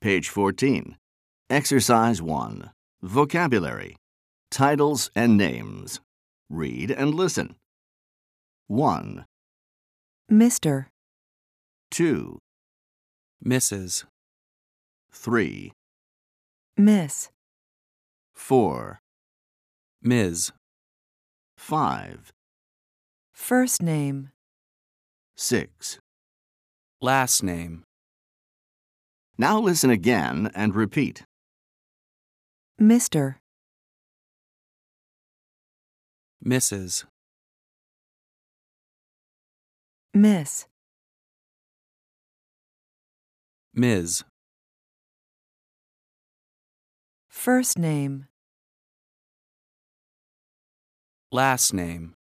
Page 14. Exercise 1. Vocabulary. Titles and names. Read and listen. 1, Mr., 2, Mrs., 3, Miss, 4, Ms., 5, first name, 6. last name, Now listen again and repeat. Mr., Mrs., Miss, Ms., first name, last name.